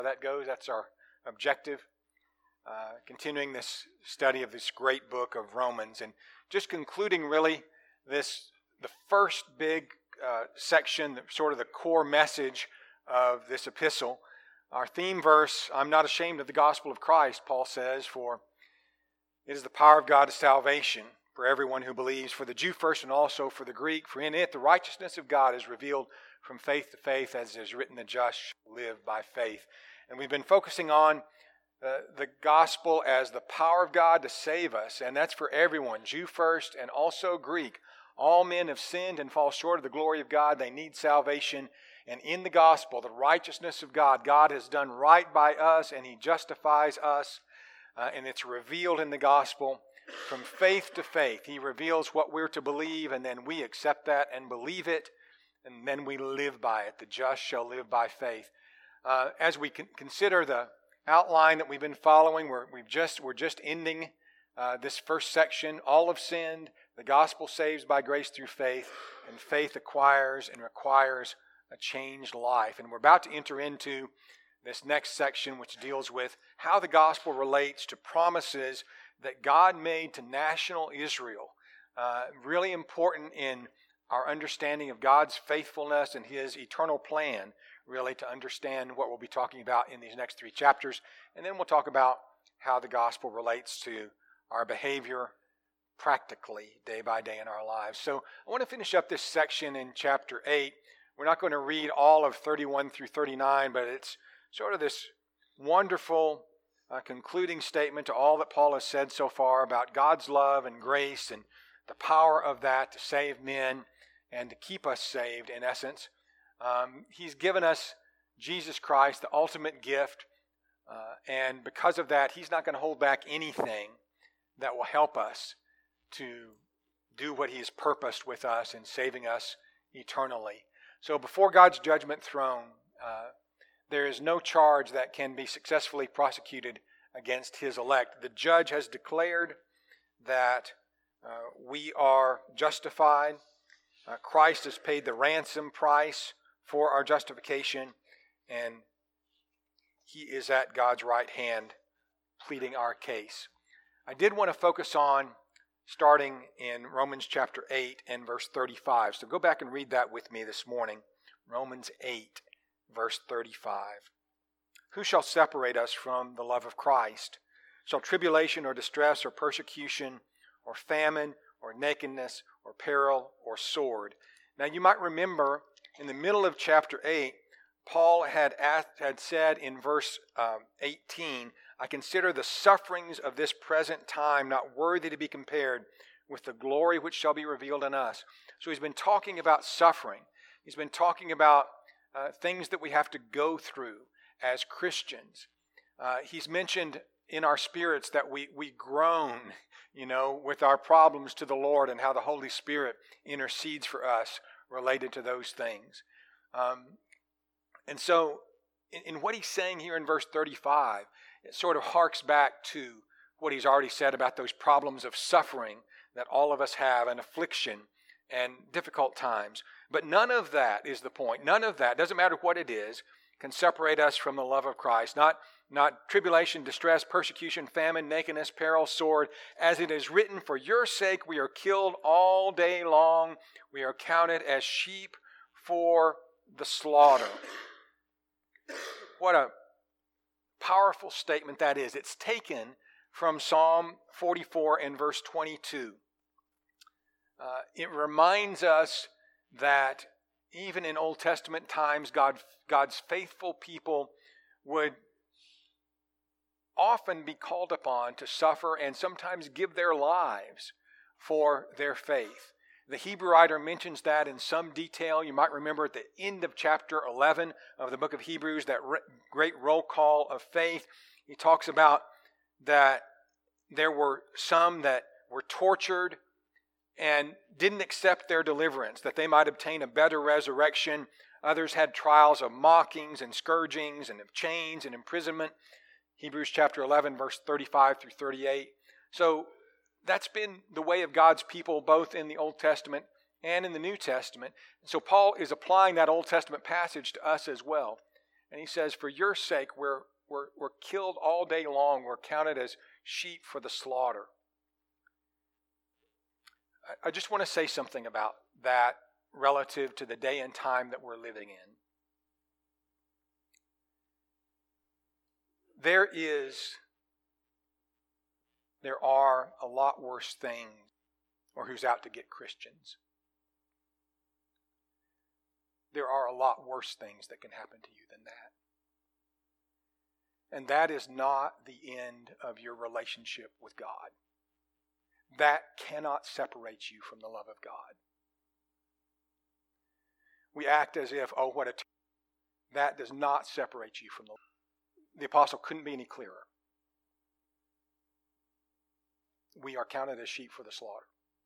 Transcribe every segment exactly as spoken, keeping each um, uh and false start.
That goes. That's our objective. Uh, continuing this study of this great book of Romans, and just concluding really this the first big uh, section, sort of the core message of this epistle. Our theme verse: "I'm not ashamed of the gospel of Christ," Paul says, "for it is the power of God to salvation for everyone who believes, for the Jew first and also for the Greek. For in it the righteousness of God is revealed from faith to faith, as it is written, the just shall live by faith." And we've been focusing on uh, the gospel as the power of God to save us, and that's for everyone, Jew first and also Greek. All men have sinned and fall short of the glory of God. They need salvation. And in the gospel, the righteousness of God, God has done right by us, and He justifies us. Uh, and it's revealed in the gospel from faith to faith. He reveals what we're to believe, and then we accept that and believe it, and then we live by it. The just shall live by faith. Uh, as we con- consider the outline that we've been following, we're, we've just, we're just ending uh, this first section. All have sinned. The gospel saves by grace through faith, and faith acquires and requires a changed life. And we're about to enter into this next section, which deals with how the gospel relates to promises that God made to national Israel. Uh, really important in our understanding of God's faithfulness and His eternal plan, really, to understand what we'll be talking about in these next three chapters. And then we'll talk about how the gospel relates to our behavior practically day by day in our lives. So I want to finish up this section in chapter eight. We're not going to read all of thirty-one through thirty-nine, but it's sort of this wonderful uh, concluding statement to all that Paul has said so far about God's love and grace and the power of that to save men and to keep us saved, in essence. Um, he's given us Jesus Christ, the ultimate gift, uh, and because of that, He's not going to hold back anything that will help us to do what He has purposed with us in saving us eternally. So before God's judgment throne, uh, there is no charge that can be successfully prosecuted against His elect. The judge has declared that uh, we are justified. Uh, Christ has paid the ransom price for our justification, and He is at God's right hand pleading our case. I did want to focus on starting in Romans chapter eight and verse thirty-five. So go back and read that with me this morning. Romans eight, verse thirty-five. "Who shall separate us from the love of Christ? Shall tribulation or distress or persecution or famine or nakedness or peril or sword?" Now you might remember in the middle of chapter eight, Paul had asked, had said in verse um, eighteen, "I consider the sufferings of this present time not worthy to be compared with the glory which shall be revealed in us." So he's been talking about suffering. He's been talking about uh, things that we have to go through as Christians. Uh, he's mentioned in our spirits that we, we groan, you know, with our problems to the Lord, and how the Holy Spirit intercedes for us related to those things. Um, and so in, in what he's saying here in verse thirty-five, it sort of harks back to what he's already said about those problems of suffering that all of us have, and affliction and difficult times. But none of that is the point. None of that, doesn't matter what it is, can separate us from the love of Christ. Not, not tribulation, distress, persecution, famine, nakedness, peril, sword. As it is written, "For your sake we are killed all day long. We are counted as sheep for the slaughter." What a powerful statement that is. It's taken from Psalm forty-four and verse twenty-two. Uh, it reminds us that even in Old Testament times, God, God's faithful people would often be called upon to suffer and sometimes give their lives for their faith. The Hebrew writer mentions that in some detail. You might remember at the end of chapter eleven of the book of Hebrews, that re- great roll call of faith. He talks about that there were some that were tortured and didn't accept their deliverance, that they might obtain a better resurrection. Others had trials of mockings and scourgings and of chains and imprisonment. Hebrews chapter eleven, verse thirty-five through thirty-eight. So that's been the way of God's people both in the Old Testament and in the New Testament. So Paul is applying that Old Testament passage to us as well. And he says, for your sake, we're, we're, we're killed all day long. We're counted as sheep for the slaughter. I, I just want to say something about that relative to the day and time that we're living in. There is, there are a lot worse things, or who's out to get Christians. There are a lot worse things that can happen to you than that. And that is not the end of your relationship with God. That cannot separate you from the love of God. We act as if, oh, what a... T-. That does not separate you from the love. The apostle couldn't be any clearer. We are counted as sheep for the slaughter.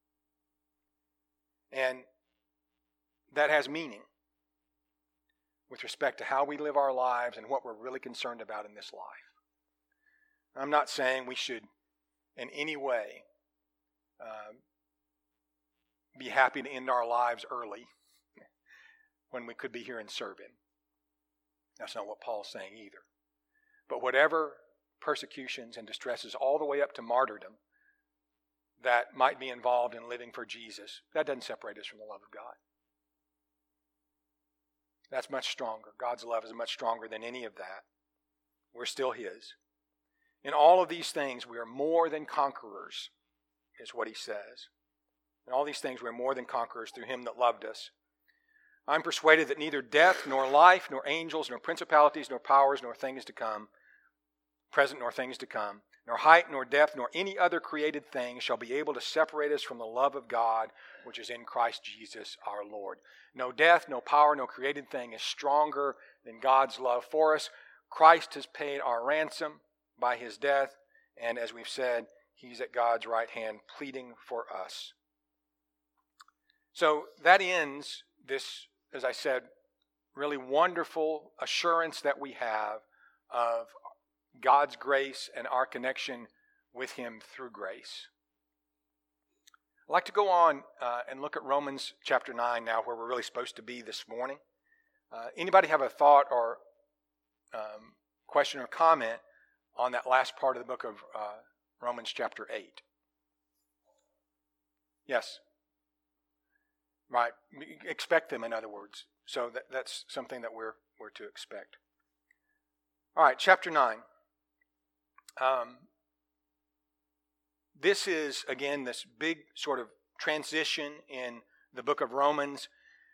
And that has meaning with respect to how we live our lives and what we're really concerned about in this life. I'm not saying we should in any way uh, be happy to end our lives early when we could be here and serve Him. That's not what Paul's saying either. But whatever persecutions and distresses all the way up to martyrdom that might be involved in living for Jesus, that doesn't separate us from the love of God. That's much stronger. God's love is much stronger than any of that. We're still His. In all of these things, we are more than conquerors, is what he says. In all these things, we are more than conquerors through Him that loved us. I'm persuaded that neither death, nor life, nor angels, nor principalities, nor powers, nor things to come, present nor things to come, nor height, nor depth, nor any other created thing shall be able to separate us from the love of God, which is in Christ Jesus our Lord. No death, no power, no created thing is stronger than God's love for us. Christ has paid our ransom by His death, and as we've said, He's at God's right hand pleading for us. So that ends this, as I said, really wonderful assurance that we have of God's grace and our connection with Him through grace. I'd like to go on uh, and look at Romans chapter nine now, where we're really supposed to be this morning. Uh, anybody have a thought or um, question or comment on that last part of the book of uh, Romans chapter eight? Yes. Right. Expect them, in other words. So that, that's something that we're, we're to expect. All right, chapter nine. Um, this is, again, this big sort of transition in the book of Romans.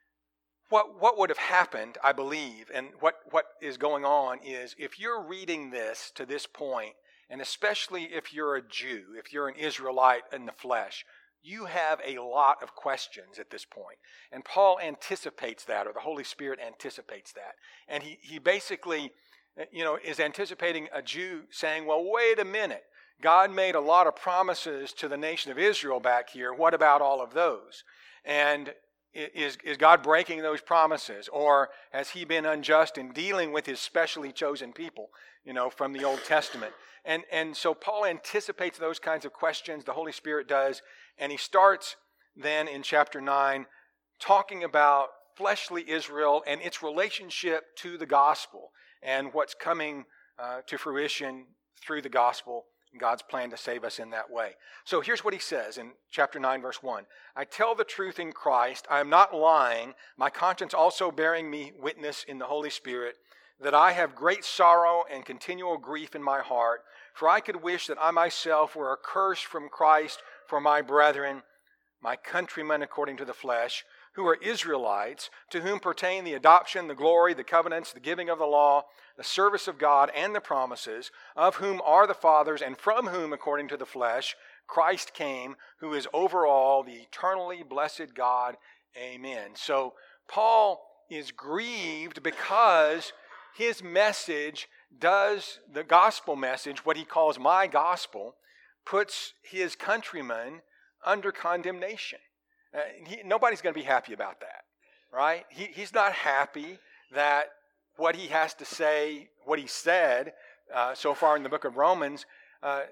What what would have happened, I believe, and what, what is going on is if you're reading this to this point, and especially if you're a Jew, if you're an Israelite in the flesh, you have a lot of questions at this point. And Paul anticipates that, or the Holy Spirit anticipates that. And he, he basically, you know, is anticipating a Jew saying, well, wait a minute. God made a lot of promises to the nation of Israel back here. What about all of those? And is, is God breaking those promises? Or has He been unjust in dealing with His specially chosen people, you know, from the Old Testament? And, and so Paul anticipates those kinds of questions. The Holy Spirit does. And he starts then in chapter nine talking about fleshly Israel and its relationship to the gospel and what's coming uh, to fruition through the gospel, God's plan to save us in that way. So here's what he says in chapter nine, verse one. I tell the truth in Christ, I am not lying, my conscience also bearing me witness in the Holy Spirit, that I have great sorrow and continual grief in my heart, for I could wish that I myself were accursed from Christ for my brethren, my countrymen according to the flesh, who are Israelites, to whom pertain the adoption, the glory, the covenants, the giving of the law, the service of God, and the promises, of whom are the fathers, and from whom, according to the flesh, Christ came, who is over all, the eternally blessed God. Amen. So Paul is grieved because his message does, the gospel message, what he calls my gospel, puts his countrymen under condemnation. Uh, he, nobody's going to be happy about that, right? He, he's not happy that what he has to say, what he said uh, so far in the book of Romans, uh,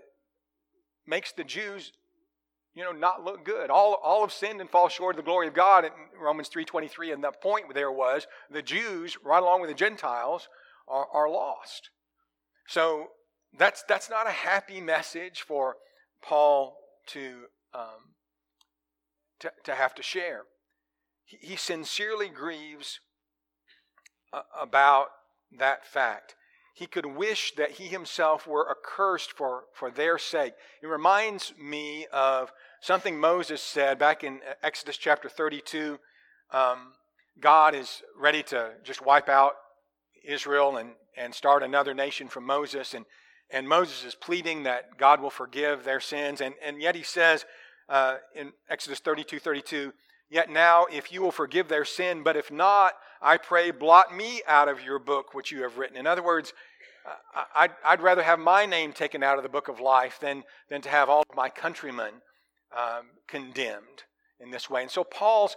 makes the Jews, you know, not look good. All, all have sinned and fall short of the glory of God in Romans three twenty-three. And the point there was the Jews, right along with the Gentiles, are, are lost. So that's that's not a happy message for Paul to um, to, to have to share. He, he sincerely grieves uh, about that fact. He could wish that he himself were accursed for, for their sake. It reminds me of something Moses said back in Exodus chapter thirty-two. Um, God is ready to just wipe out Israel and, and start another nation from Moses. And, and Moses is pleading that God will forgive their sins. And, and yet he says uh, in Exodus thirty-two thirty-two, yet now if you will forgive their sin, but if not, I pray, blot me out of your book which you have written. In other words, I'd, I'd rather have my name taken out of the book of life than, than to have all of my countrymen um, condemned in this way. And so Paul's,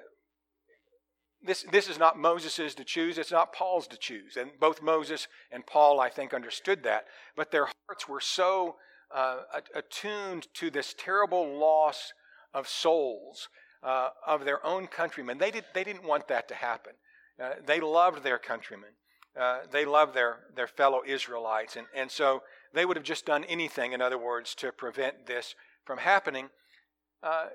this, this is not Moses's to choose, it's not Paul's to choose. And both Moses and Paul, I think, understood that. But their hearts were so uh, attuned to this terrible loss of souls uh, of their own countrymen. They, did, they didn't want that to happen. Uh, they loved their countrymen. Uh, they loved their, their fellow Israelites. And, and so they would have just done anything, in other words, to prevent this from happening. Uh,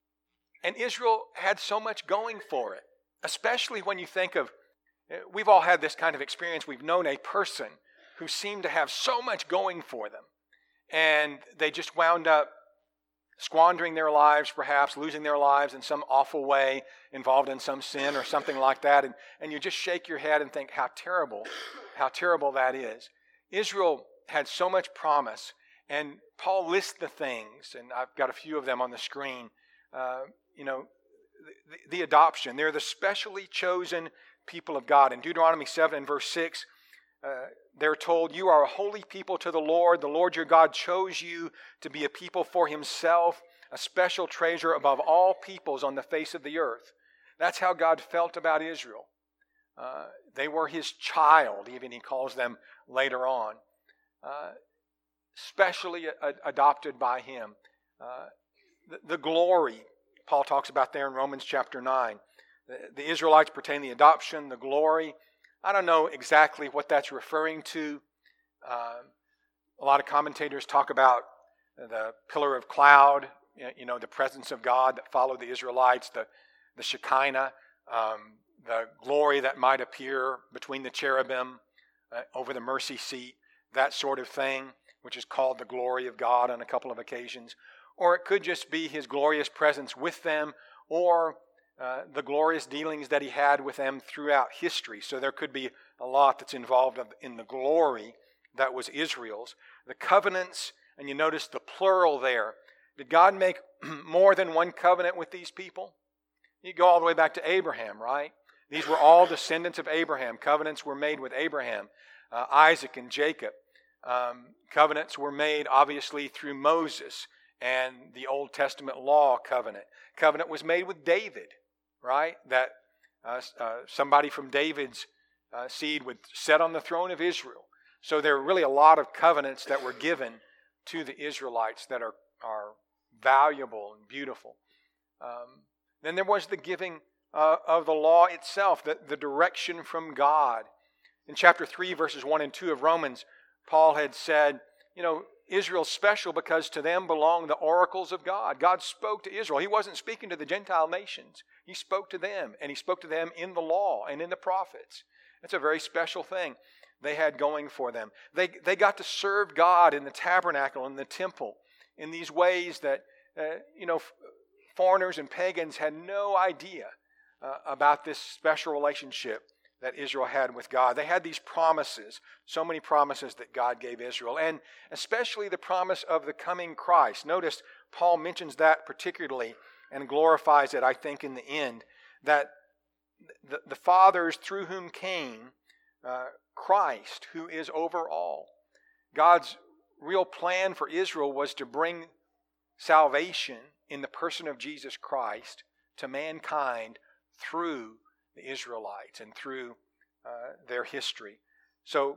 and Israel had so much going for it, especially when you think of, we've all had this kind of experience. We've known a person who seemed to have so much going for them. And they just wound up squandering their lives, perhaps losing their lives in some awful way, involved in some sin or something like that. And, and you just shake your head and think how terrible, how terrible that is. Israel had so much promise. And Paul lists the things, and I've got a few of them on the screen. Uh, you know, the, the adoption. They're the specially chosen people of God. In Deuteronomy seven and verse six, uh, they're told, you are a holy people to the Lord. The Lord your God chose you to be a people for himself, a special treasure above all peoples on the face of the earth. That's how God felt about Israel. Uh, they were his child, even he calls them later on. Uh, specially a- adopted by him. Uh, the, the glory, Paul talks about there in Romans chapter nine. The, the Israelites pertain the adoption, the glory. I don't know exactly what that's referring to. Uh, a lot of commentators talk about the pillar of cloud, you know, the presence of God that followed the Israelites, the, the Shekinah, um, the glory that might appear between the cherubim uh, over the mercy seat, that sort of thing, which is called the glory of God on a couple of occasions. Or it could just be his glorious presence with them, or Uh, the glorious dealings that he had with them throughout history. So there could be a lot that's involved in the glory that was Israel's. The covenants, and you notice the plural there. Did God make more than one covenant with these people? You go all the way back to Abraham, right? These were all descendants of Abraham. Covenants were made with Abraham, uh, Isaac and Jacob. Um, covenants were made, obviously, through Moses and the Old Testament law covenant. Covenant was made with David. Right? That uh, uh, somebody from David's uh, seed would sit on the throne of Israel. So there are really a lot of covenants that were given to the Israelites that are, are valuable and beautiful. Um, then there was the giving uh, of the law itself, the, the direction from God. In chapter three, verses one and two of Romans, Paul had said, you know, Israel's special because to them belong the oracles of God. God spoke to Israel. He wasn't speaking to the Gentile nations. He spoke to them, and he spoke to them in the law and in the prophets. That's a very special thing they had going for them. They, they got to serve God in the tabernacle, in the temple, in these ways that, uh, you know, foreigners and pagans had no idea uh, about this special relationship that Israel had with God. They had these promises, so many promises that God gave Israel, and especially the promise of the coming Christ. Notice Paul mentions that particularly and glorifies it, I think, in the end, that the, the fathers through whom came uh, Christ, who is over all. God's real plan for Israel was to bring salvation in the person of Jesus Christ to mankind through the Israelites and through uh, their history. So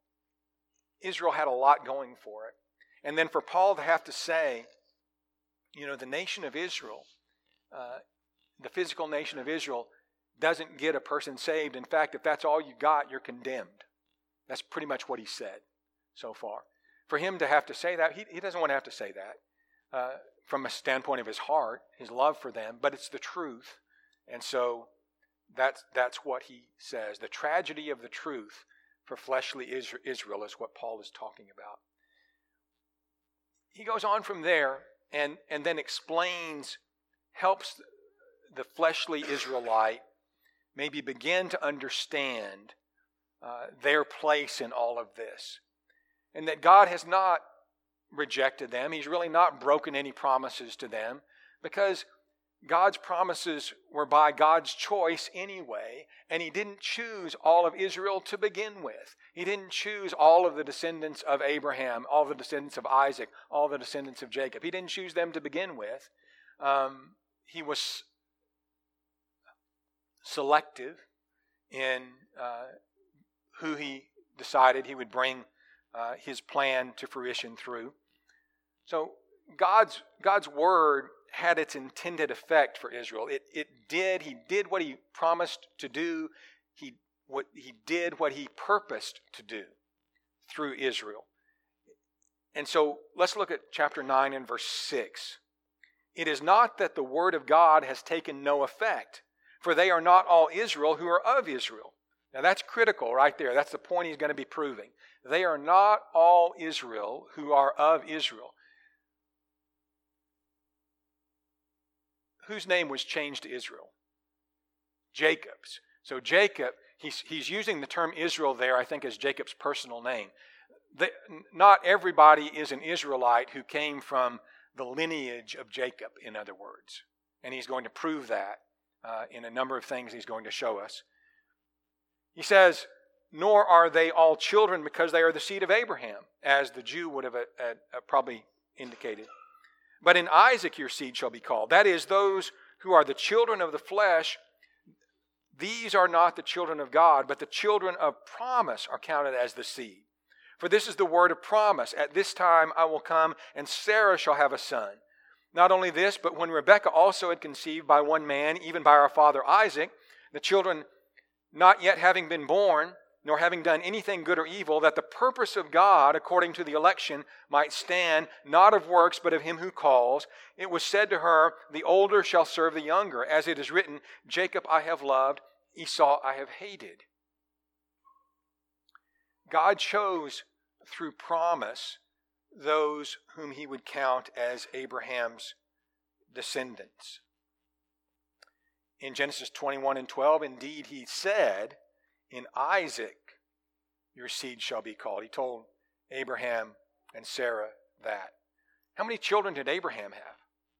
Israel had a lot going for it. And then for Paul to have to say, you know, the nation of Israel, uh, the physical nation of Israel, doesn't get a person saved. In fact, if that's all you got, you're condemned. That's pretty much what he said so far. For him to have to say that, he, he doesn't want to have to say that uh, from a standpoint of his heart, his love for them, but it's the truth. And so that's, that's what he says. The tragedy of the truth for fleshly Israel is what Paul is talking about. He goes on from there and, and then explains, helps the fleshly Israelite maybe begin to understand uh, their place in all of this. And that God has not rejected them. He's really not broken any promises to them, because God's promises were by God's choice anyway, and He didn't choose all of Israel to begin with. He didn't choose all of the descendants of Abraham, all the descendants of Isaac, all the descendants of Jacob. He didn't choose them to begin with. Um, he was selective in uh, who He decided He would bring uh, His plan to fruition through. So God's God's word had its intended effect for Israel. It it did. He did what He promised to do. He what He did what He purposed to do through Israel. And so let's look at chapter nine and verse six. It is not that the word of God has taken no effect, for they are not all Israel who are of Israel. Now that's critical right there. That's the point he's going to be proving. They are not all Israel who are of Israel. Whose name was changed to Israel? Jacob's. So Jacob, he's, he's using the term Israel there, I think, as Jacob's personal name. The, not everybody is an Israelite who came from the lineage of Jacob, in other words. And he's going to prove that uh, in a number of things he's going to show us. He says, nor are they all children because they are the seed of Abraham, as the Jew would have uh, uh, probably indicated. But in Isaac your seed shall be called. That is, those who are the children of the flesh, these are not the children of God, but the children of promise are counted as the seed. For this is the word of promise. At this time I will come, and Sarah shall have a son. Not only this, but when Rebekah also had conceived by one man, even by our father Isaac, the children not yet having been born, nor having done anything good or evil, that the purpose of God, according to the election, might stand, not of works, but of Him who calls, it was said to her, the older shall serve the younger, as it is written, Jacob I have loved, Esau I have hated. God chose through promise those whom He would count as Abraham's descendants. In Genesis twenty-one and twelve, indeed He said, in Isaac your seed shall be called. He told Abraham and Sarah that. How many children did Abraham have?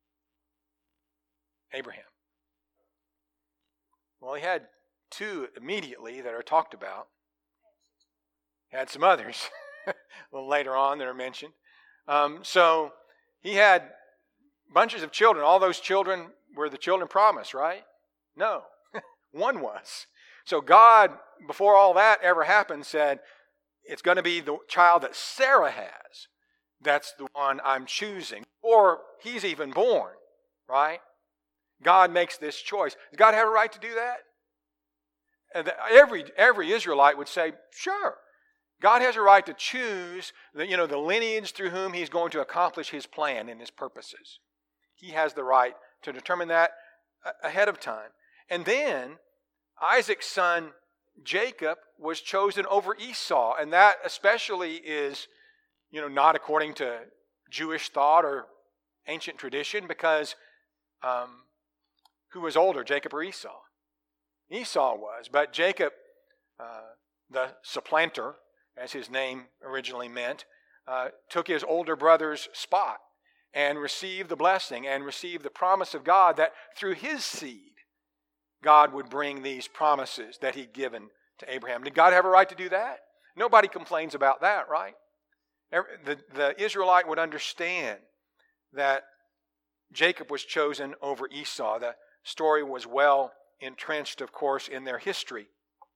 Abraham. Well, he had two immediately that are talked about. He had some others a little later on that are mentioned. Um, so he had bunches of children. All those children were the children promised, right? No. One was. So God, before all that ever happened, said, it's going to be the child that Sarah has. That's the one I'm choosing. Or he's even born, right? God makes this choice. Does God have a right to do that? And every, every Israelite would say, sure. God has a right to choose the, you know, the lineage through whom He's going to accomplish His plan and His purposes. He has the right to determine that ahead of time. And then Isaac's son Jacob was chosen over Esau, and that especially is, you know, not according to Jewish thought or ancient tradition, because um, who was older, Jacob or Esau? Esau was, but Jacob, uh, the supplanter, as his name originally meant, uh, took his older brother's spot and received the blessing and received the promise of God that through his seed, God would bring these promises that He'd given to Abraham. Did God have a right to do that? Nobody complains about that, right? The, the Israelite would understand that Jacob was chosen over Esau. The story was well entrenched, of course, in their history.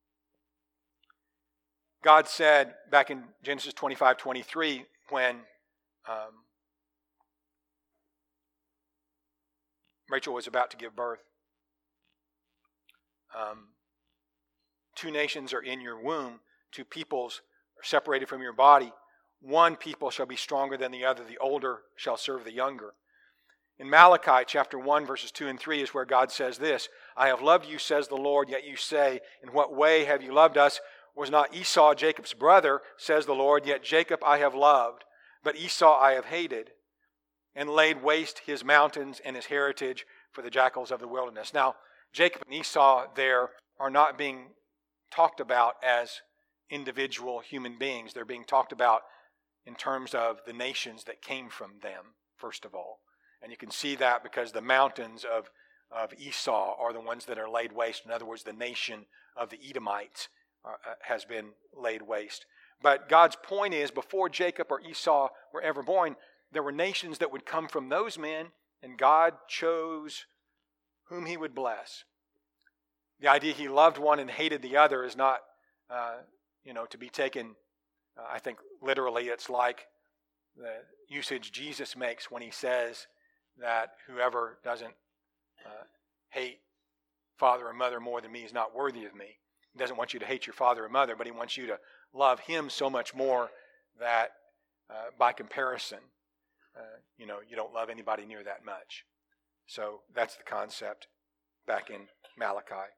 God said back in Genesis twenty-five twenty-three, when um, Rachel was about to give birth, Um, two nations are in your womb, two peoples are separated from your body, one people shall be stronger than the other. The older shall serve the younger. In Malachi chapter one, verses two and three is where God says this, I have loved you, says the Lord, yet you say, in what way have you loved us? Was not Esau Jacob's brother, says the Lord, yet Jacob I have loved, but Esau I have hated, and laid waste his mountains and his heritage for the jackals of the wilderness. Now, Jacob and Esau there are not being talked about as individual human beings. They're being talked about in terms of the nations that came from them, first of all. And you can see that because the mountains of, of Esau are the ones that are laid waste. In other words, the nation of the Edomites uh, has been laid waste. But God's point is, before Jacob or Esau were ever born, there were nations that would come from those men, and God chose whom he would bless. The idea he loved one and hated the other is not, uh, you know, to be taken, uh, I think, literally. It's like the usage Jesus makes when he says that whoever doesn't uh, hate father or mother more than me is not worthy of me. He doesn't want you to hate your father or mother, but he wants you to love him so much more that uh, by comparison, uh, you know, you don't love anybody near that much. So that's the concept back in Malachi.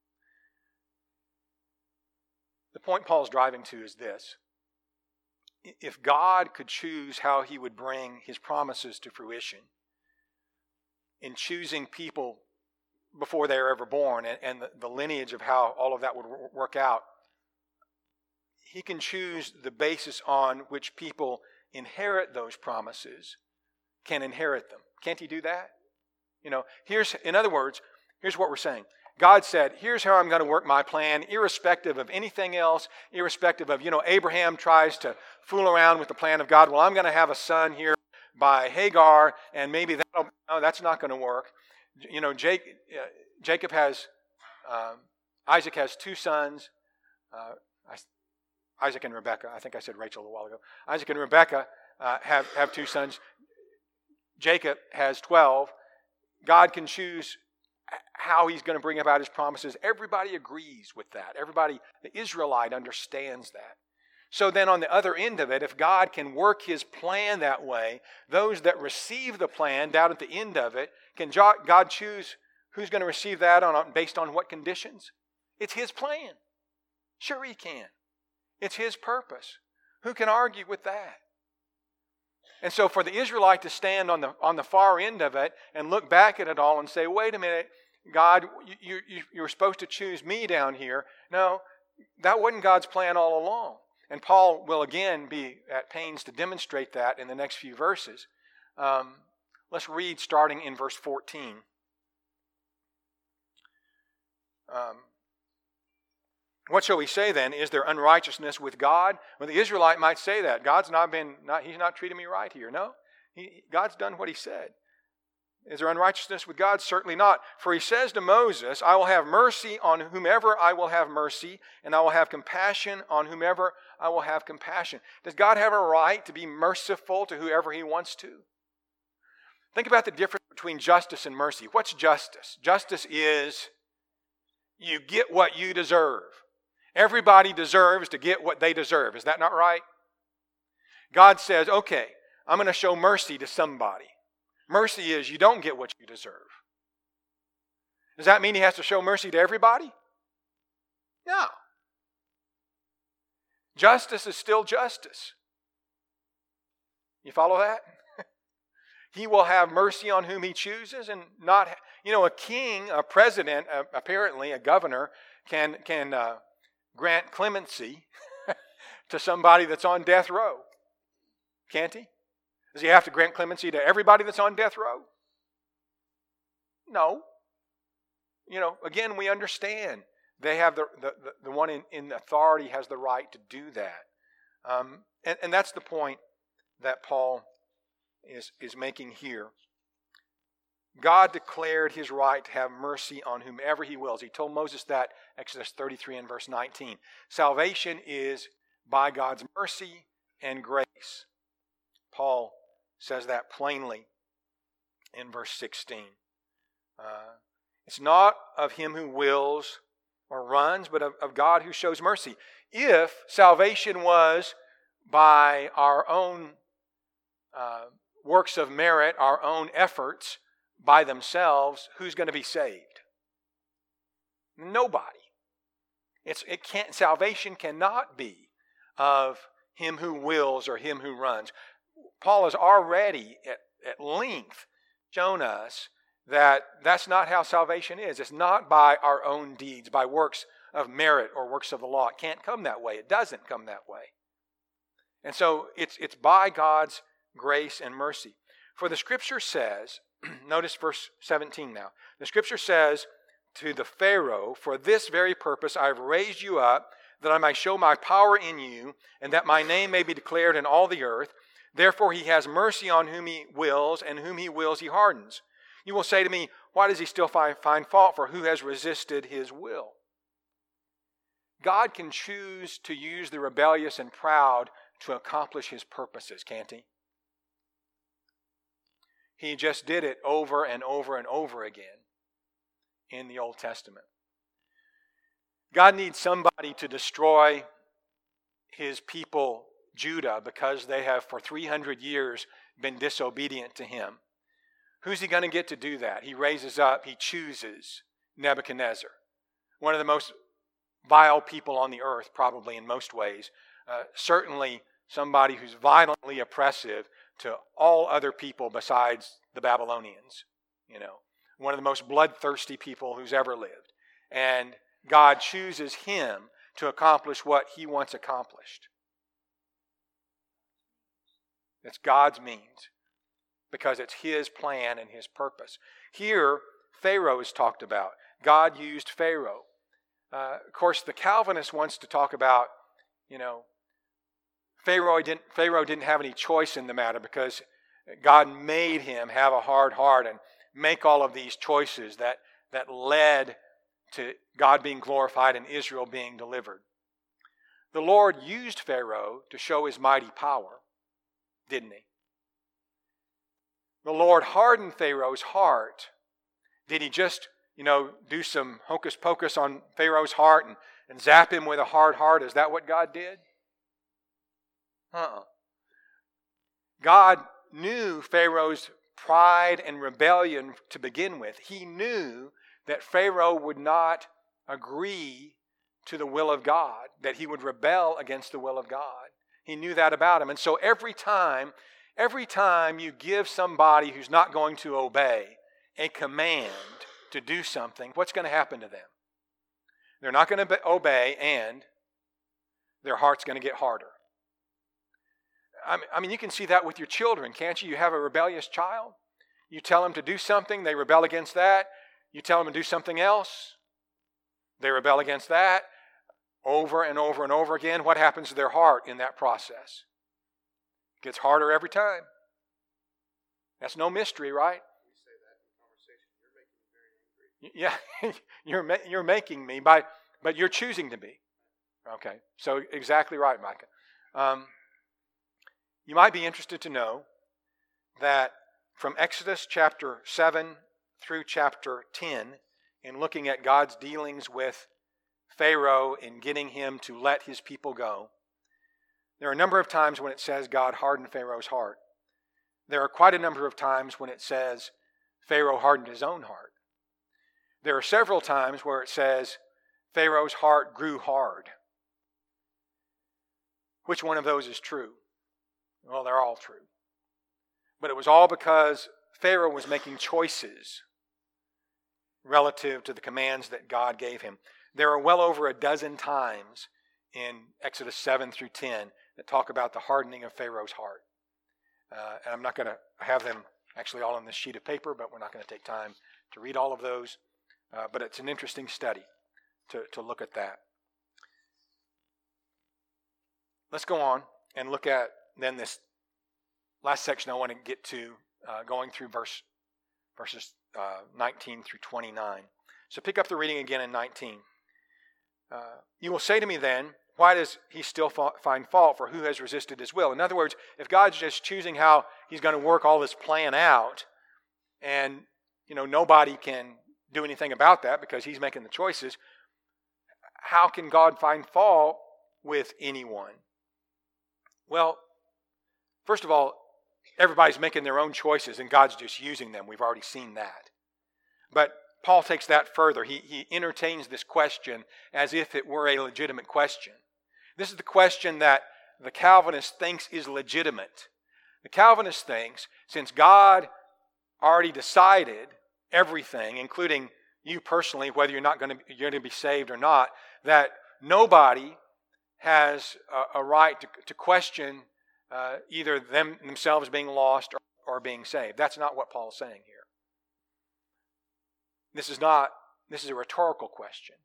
The point Paul's driving to is this. If God could choose how he would bring his promises to fruition, in choosing people before they are ever born and, and the, the lineage of how all of that would w- work out, he can choose the basis on which people inherit those promises, can inherit them. Can't he do that? You know, here's, in other words, here's what we're saying. God said, here's how I'm going to work my plan, irrespective of anything else, irrespective of, you know, Abraham tries to fool around with the plan of God. Well, I'm going to have a son here by Hagar, and maybe that'll, no, that's not going to work. You know, Jake, uh, Jacob has, um, Isaac has two sons, uh, I, Isaac and Rebekah. I think I said Rachel a while ago. Isaac and Rebekah uh, have, have two sons. Jacob has twelve. God can choose how he's going to bring about his promises. Everybody agrees with that. Everybody, the Israelite understands that. So then on the other end of it, if God can work his plan that way, those that receive the plan down at the end of it, can God choose who's going to receive that on based on what conditions? It's his plan. Sure he can. It's his purpose. Who can argue with that? And so for the Israelite to stand on the on the far end of it and look back at it all and say, wait a minute, God, you, you, you were supposed to choose me down here. No, that wasn't God's plan all along. And Paul will again be at pains to demonstrate that in the next few verses. Um, let's read starting in verse fourteen. Um, what shall we say then? Is there unrighteousness with God? Well, the Israelite might say that. God's not been, not, he's not treating me right here. No, he, God's done what he said. Is there unrighteousness with God? Certainly not. For he says to Moses, I will have mercy on whomever I will have mercy, and I will have compassion on whomever I will have compassion. Does God have a right to be merciful to whoever he wants to? Think about the difference between justice and mercy. What's justice? Justice is you get what you deserve. Everybody deserves to get what they deserve. Is that not right? God says, okay, I'm going to show mercy to somebody. Mercy is you don't get what you deserve. Does that mean he has to show mercy to everybody? No. Justice is still justice. You follow that? He will have mercy on whom he chooses and not, you know, a king, a president, uh, apparently a governor can, can uh, grant clemency to somebody that's on death row. Can't he? Does he have to grant clemency to everybody that's on death row? No. You know, again, we understand they have the the, the, the one in, in authority has the right to do that. Um, and, and that's the point that Paul is, is making here. God declared his right to have mercy on whomever he wills. He told Moses that, Exodus thirty-three and verse nineteen. Salvation is by God's mercy and grace. Paul says that plainly in verse sixteen. Uh, it's not of him who wills or runs, but of, of God who shows mercy. If salvation was by our own uh, works of merit, our own efforts by themselves, who's going to be saved? Nobody. It's, it can't, salvation cannot be of him who wills or him who runs. Paul has already at, at length shown us that that's not how salvation is. It's not by our own deeds, by works of merit or works of the law. It can't come that way. It doesn't come that way. And so it's, it's by God's grace and mercy. For the Scripture says, notice verse seventeen now. The Scripture says to the Pharaoh, "For this very purpose I have raised you up, that I might show my power in you, and that my name may be declared in all the earth. Therefore he has mercy on whom he wills, and whom he wills he hardens." You will say to me, why does he still find, find fault? For who has resisted his will? God can choose to use the rebellious and proud to accomplish his purposes, can't he? He just did it over and over and over again in the Old Testament. God needs somebody to destroy his people, Judah, because they have for three hundred years been disobedient to him. Who's he going to get to do that? He raises up, he chooses Nebuchadnezzar, one of the most vile people on the earth, probably in most ways. Uh, certainly somebody who's violently oppressive to all other people besides the Babylonians. You know, one of the most bloodthirsty people who's ever lived. And God chooses him to accomplish what he wants accomplished. It's God's means, because it's his plan and his purpose. Here, Pharaoh is talked about. God used Pharaoh. Uh, of course, the Calvinist wants to talk about, you know, Pharaoh didn't, Pharaoh didn't have any choice in the matter because God made him have a hard heart and make all of these choices that, that led to God being glorified and Israel being delivered. The Lord used Pharaoh to show his mighty power, didn't he? The Lord hardened Pharaoh's heart. Did he just, you know, do some hocus pocus on Pharaoh's heart and, and zap him with a hard heart? Is that what God did? Uh-uh. God knew Pharaoh's pride and rebellion to begin with. He knew that Pharaoh would not agree to the will of God, that he would rebel against the will of God. He knew that about him. And so every time, every time you give somebody who's not going to obey a command to do something, what's going to happen to them? They're not going to obey, and their heart's going to get harder. I mean, you can see that with your children, can't you? You have a rebellious child. You tell them to do something, they rebel against that. You tell them to do something else, they rebel against that. Over and over and over again, what happens to their heart in that process? It gets harder every time. That's no mystery, right? You say that in conversation. You're making me very angry. Yeah, you're ma- you're making me by, but you're choosing to be. Okay, so exactly right, Micah. Um, you might be interested to know that from Exodus chapter seven through chapter ten, in looking at God's dealings with Pharaoh in getting him to let his people go, there are a number of times when it says God hardened Pharaoh's heart. There are quite a number of times when it says Pharaoh hardened his own heart. There are several times where it says Pharaoh's heart grew hard. Which one of those is true? Well, they're all true. But it was all because Pharaoh was making choices relative to the commands that God gave him. There are well over a dozen times in Exodus seven through ten that talk about the hardening of Pharaoh's heart. Uh, and I'm not going to have them actually all on this sheet of paper, but we're not going to take time to read all of those. Uh, but it's an interesting study to, to look at that. Let's go on and look at then this last section I want to get to, uh, going through verse verses uh, nineteen through twenty-nine. So pick up the reading again in nineteen. Uh, you will say to me then, why does he still fa- find fault, for who has resisted his will? In other words, if God's just choosing how he's going to work all this plan out, and you know nobody can do anything about that because he's making the choices, how can God find fault with anyone? Well, first of all, everybody's making their own choices and God's just using them. We've already seen that. But Paul takes that further. He, he entertains this question as if it were a legitimate question. This is the question that the Calvinist thinks is legitimate. The Calvinist thinks, since God already decided everything, including you personally, whether you're not going to you're going to be saved or not, that nobody has a, a right to, to question uh, either them themselves being lost or, or being saved. That's not what Paul's saying here. This is not. This is a rhetorical question.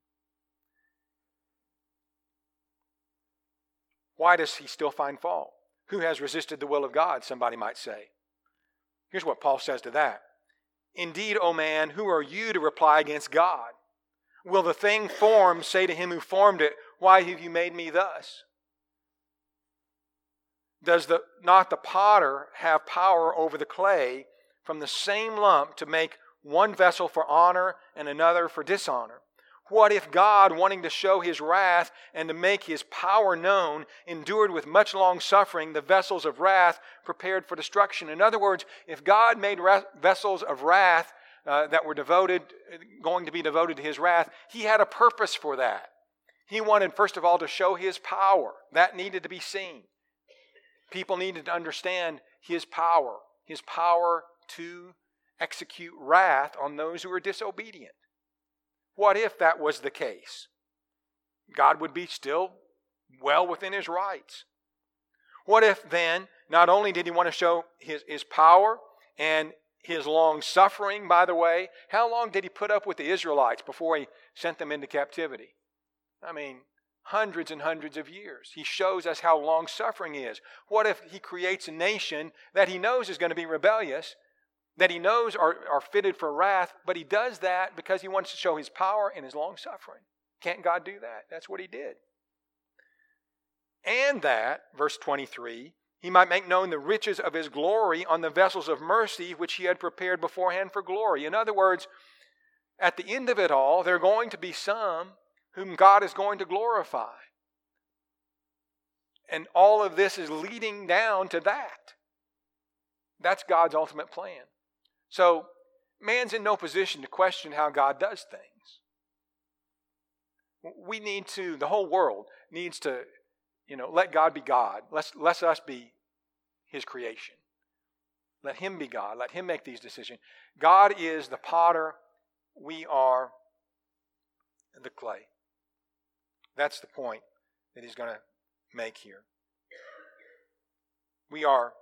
Why does he still find fault? Who has resisted the will of God, somebody might say. Here's what Paul says to that. Indeed, O man, who are you to reply against God? Will the thing formed say to him who formed it, why have you made me thus? Does the, not the potter have power over the clay from the same lump to make one vessel for honor and another for dishonor? What if God, wanting to show His wrath and to make His power known, endured with much long suffering the vessels of wrath prepared for destruction? In other words, if God made ra- vessels of wrath uh, that were devoted, going to be devoted to His wrath, He had a purpose for that. He wanted, first of all, to show His power. That needed to be seen. People needed to understand His power, His power to execute wrath on those who are disobedient. What if that was the case? God would be still well within His rights. What if then, not only did He want to show His, his power and His long suffering, by the way, how long did He put up with the Israelites before He sent them into captivity? I mean, hundreds and hundreds of years. He shows us how long suffering is. What if He creates a nation that He knows is going to be rebellious, that He knows are, are fitted for wrath, but He does that because He wants to show His power and His long suffering? Can't God do that? That's what He did. And that, verse twenty-three, He might make known the riches of His glory on the vessels of mercy which He had prepared beforehand for glory. In other words, at the end of it all, there are going to be some whom God is going to glorify. And all of this is leading down to that. That's God's ultimate plan. So, man's in no position to question how God does things. We need to, the whole world needs to, you know, let God be God. Let's, let us be His creation. Let Him be God. Let Him make these decisions. God is the potter. We are the clay. That's the point that He's going to make here. We are,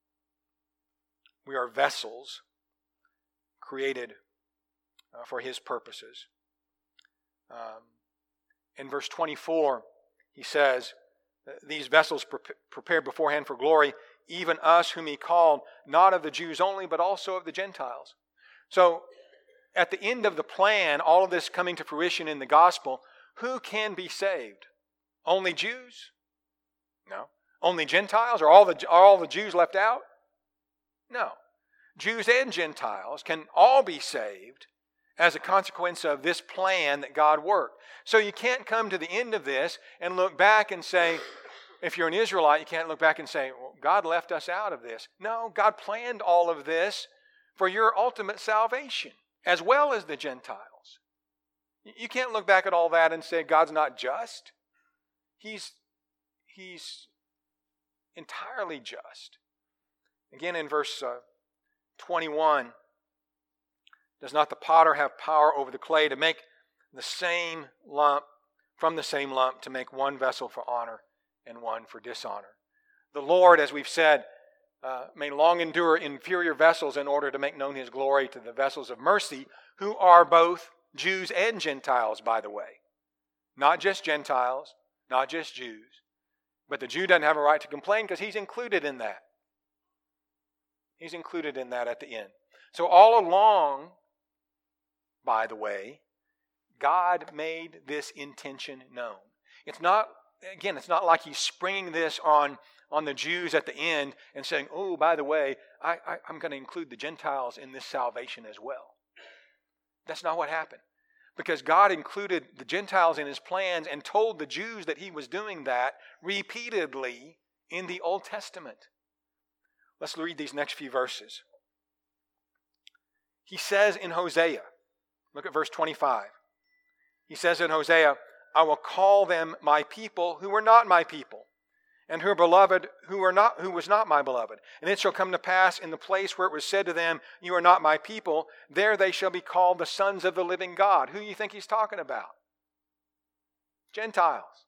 we are vessels created uh, for His purposes. Um, in verse twenty-four, he says, these vessels pre- prepared beforehand for glory, even us whom He called, not of the Jews only, but also of the Gentiles. So, at the end of the plan, all of this coming to fruition in the gospel, who can be saved? Only Jews? No. Only Gentiles? Are all the, are all the Jews left out? No. Jews and Gentiles can all be saved as a consequence of this plan that God worked. So you can't come to the end of this and look back and say, if you're an Israelite, you can't look back and say, well, God left us out of this. No, God planned all of this for your ultimate salvation, as well as the Gentiles. You can't look back at all that and say God's not just. He's, he's entirely just. Again, in verse uh, twenty-one, does not the potter have power over the clay to make the same lump, from the same lump, to make one vessel for honor and one for dishonor? The Lord, as we've said, uh, may long endure inferior vessels in order to make known His glory to the vessels of mercy, who are both Jews and Gentiles, by the way. Not just Gentiles, not just Jews. But the Jew doesn't have a right to complain because he's included in that. He's included in that at the end. So all along, by the way, God made this intention known. It's not, again, it's not like He's springing this on, on the Jews at the end and saying, oh, by the way, I, I, I'm going to include the Gentiles in this salvation as well. That's not what happened. because God included the Gentiles in his plans and told the Jews that he was doing that repeatedly in the Old Testament. Let's read these next few verses. He says in Hosea, look at verse twenty-five. He says in Hosea, I will call them my people who were not my people, and who are beloved who are not who was not my beloved. And it shall come to pass in the place where it was said to them, you are not my people, there they shall be called the sons of the living God. Who do you think he's talking about? Gentiles.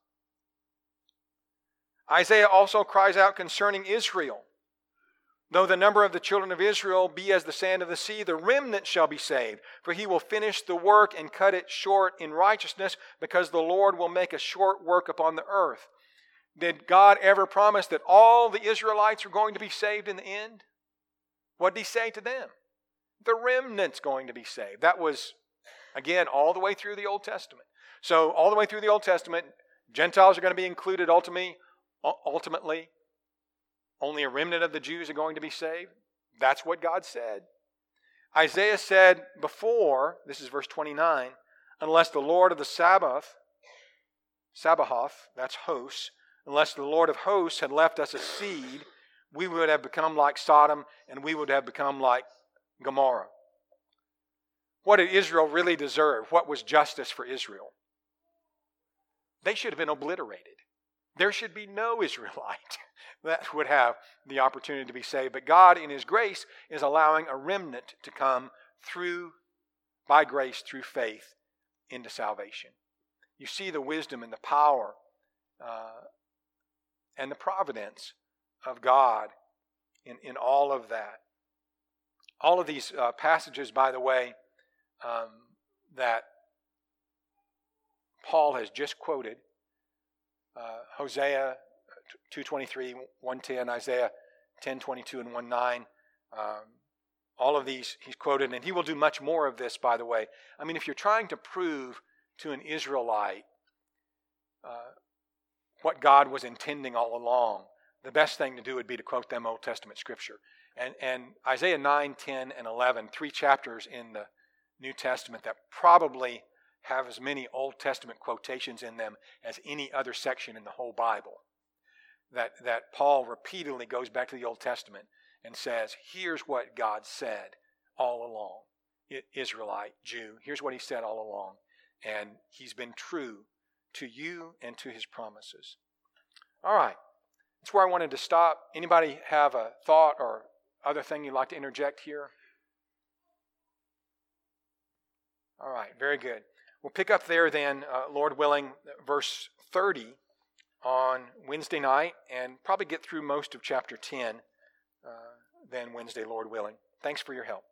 Isaiah also cries out concerning Israel. Though the number of the children of Israel be as the sand of the sea, the remnant shall be saved. For he will finish the work and cut it short in righteousness, because the Lord will make a short work upon the earth. Did God ever promise that all the Israelites are going to be saved in the end? What did he say to them? The remnant's going to be saved. That was, again, all the way through the Old Testament. So all the way through the Old Testament, Gentiles are going to be included ultimately. Ultimately, only a remnant of the Jews are going to be saved. That's what God said. Isaiah said before, this is verse twenty-nine, unless the Lord of the Sabbath, Sabaoth, that's hosts, unless the Lord of hosts had left us a seed, we would have become like Sodom and we would have become like Gomorrah. What did Israel really deserve? What was justice for Israel? They should have been obliterated. There should be no Israelite that would have the opportunity to be saved. But God, in his grace, is allowing a remnant to come through, by grace, through faith, into salvation. You see the wisdom and the power uh, and the providence of God in, in all of that. All of these uh, passages, by the way, um, that Paul has just quoted, Uh, Hosea two twenty-three, one ten, Isaiah ten twenty-two and one nine. Um, all of these he's quoted, and he will do much more of this, by the way. I mean, if you're trying to prove to an Israelite uh, what God was intending all along, the best thing to do would be to quote them Old Testament Scripture. And, and Isaiah nine, ten, and eleven, three chapters in the New Testament that probably have as many Old Testament quotations in them as any other section in the whole Bible. That, that Paul repeatedly goes back to the Old Testament and says, here's what God said all along. Israelite, Jew, here's what he said all along. And he's been true to you and to his promises. All right. That's where I wanted to stop. Anybody have a thought or other thing you'd like to interject here? All right, very good. We'll pick up there then, uh, Lord willing, verse thirty on Wednesday night, and probably get through most of chapter ten uh, then Wednesday, Lord willing. Thanks for your help.